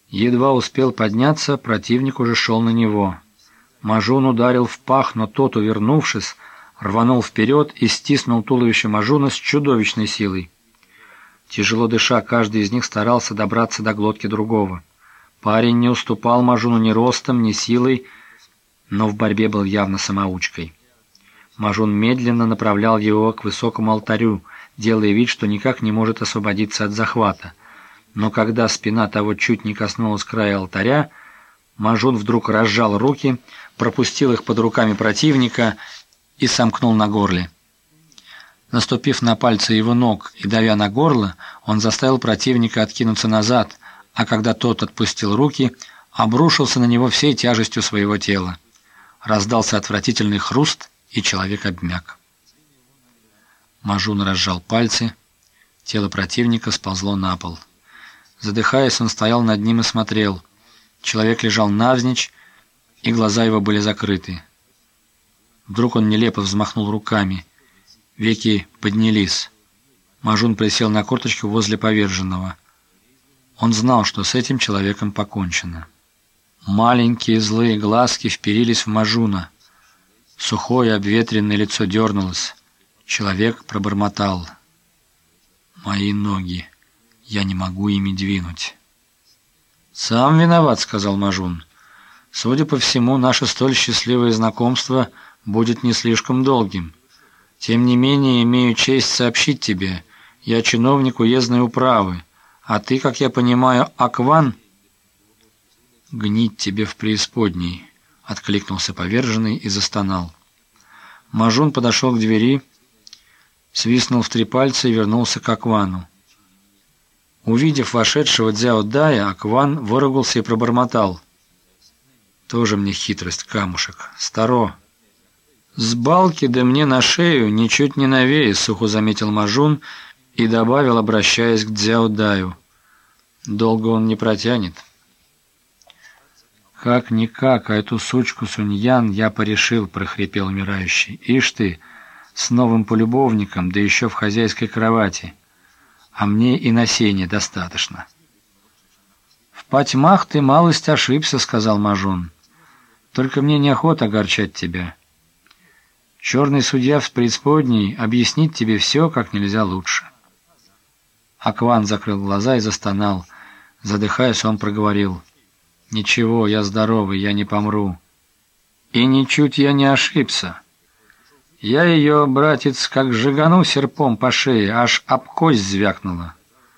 Едва успел подняться, противник уже шел на него. Мажун ударил в пах, но тот, увернувшись, рванул вперед и стиснул туловище Мажуна с чудовищной силой. Тяжело дыша, каждый из них старался добраться до глотки другого. Парень не уступал Мажуну ни ростом, ни силой, но в борьбе был явно самоучкой. Мажун медленно направлял его к высокому алтарю, делая вид, что никак не может освободиться от захвата. Но когда спина того чуть не коснулась края алтаря, Мажун вдруг разжал руки, пропустил их под руками противника и сомкнул на горле. Наступив на пальцы его ног и давя на горло, он заставил противника откинуться назад, а когда тот отпустил руки, обрушился на него всей тяжестью своего тела. Раздался отвратительный хруст, и человек обмяк. Мажун разжал пальцы, тело противника сползло на пол. Задыхаясь, он стоял над ним и смотрел. Человек лежал навзничь, и глаза его были закрыты. Вдруг он нелепо взмахнул руками. Веки поднялись. Мажун присел на корточку возле поверженного. Он знал, что с этим человеком покончено. Маленькие злые глазки вперились в Мажуна. Сухое обветренное лицо дернулось. Человек пробормотал: «Мои ноги, я не могу ими двинуть». «Сам виноват», — сказал Мажун. «Судя по всему, наше столь счастливое знакомство будет не слишком долгим. Тем не менее, имею честь сообщить тебе, я чиновник уездной управы, а ты, как я понимаю, Акван?» «Гнить тебе в преисподней», — откликнулся поверженный и застонал. Мажун подошел к двери, свистнул в 3 пальца и вернулся к Аквану. Увидев вошедшего Цзяо Дая, Акван выругался и пробормотал: «Тоже мне хитрость, камушек. Старо». «С балки да мне на шею, ничуть не новее», — сухо заметил Мажун и добавил, обращаясь к Цзяо Даю: «Долго он не протянет». «Как-никак, а эту сучку Суньян я порешил», — прохрипел умирающий. «Ишь ты, с новым полюбовником, да еще в хозяйской кровати. А мне и на сене достаточно». «В потьмах ты малость ошибся», — сказал Мажун. «Только мне неохота огорчать тебя. Черный судья в преисподней объяснит тебе все как нельзя лучше». Акван закрыл глаза и застонал. Задыхаясь, он проговорил: «Ничего, я здоровый, я не помру. И ничуть я не ошибся. Я ее, братец, как жигану серпом по шее, аж об кость звякнула».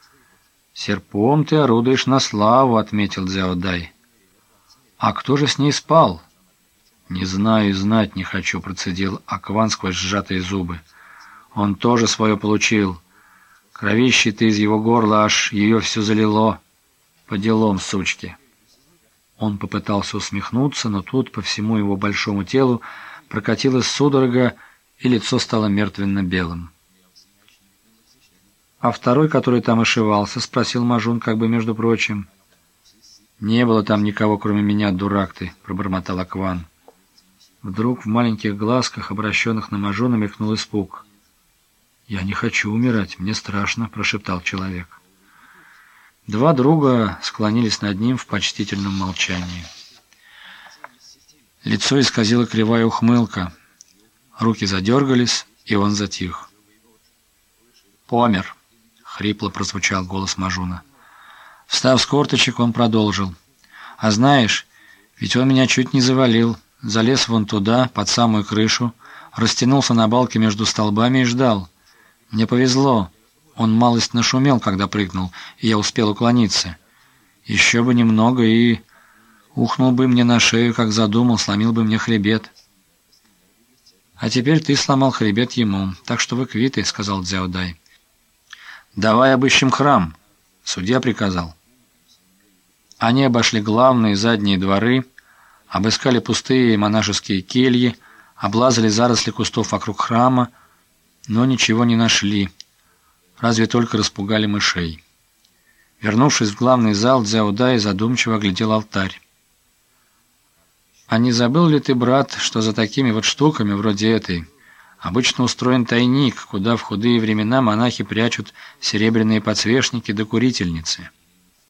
«Серпом ты орудуешь на славу», — отметил Цзяо Дай. «А кто же с ней спал?» «Не знаю и знать не хочу», — процедил Акван сквозь сжатые зубы. «Он тоже свое получил. Кровище-то из его горла аж ее все залило. По делам, сучки». Он попытался усмехнуться, но тут по всему его большому телу прокатилась судорога, и лицо стало мертвенно-белым. «А второй, который там ошивался?» — спросил Мажун, как бы между прочим. «Не было там никого, кроме меня, дурак ты», — пробормотал Акван. Вдруг в маленьких глазках, обращенных на Мажуна, мелькнул испуг. «Я не хочу умирать, мне страшно», — прошептал человек. 2 друга склонились над ним в почтительном молчании. Лицо исказило кривая ухмылка. Руки задергались, и он затих. «Помер», — хрипло прозвучал голос Мажуна. Встав с корточек, он продолжил: «А знаешь, ведь он меня чуть не завалил. Залез вон туда, под самую крышу, растянулся на балке между столбами и ждал. Мне повезло. Он малость нашумел, когда прыгнул, и я успел уклониться. Еще бы немного, и ухнул бы мне на шею, как задумал, сломил бы мне хребет». «А теперь ты сломал хребет ему, так что вы квиты», — сказал Цзяо Дай. «Давай обыщем храм», — судья приказал. Они обошли главные и задние дворы, обыскали пустые монашеские кельи, облазали заросли кустов вокруг храма, но ничего не нашли, разве только распугали мышей. Вернувшись в главный зал, Цзяо Дай задумчиво оглядел алтарь. «А не забыл ли ты, брат, что за такими вот штуками, вроде этой, обычно устроен тайник, куда в худые времена монахи прячут серебряные подсвечники да курительницы?»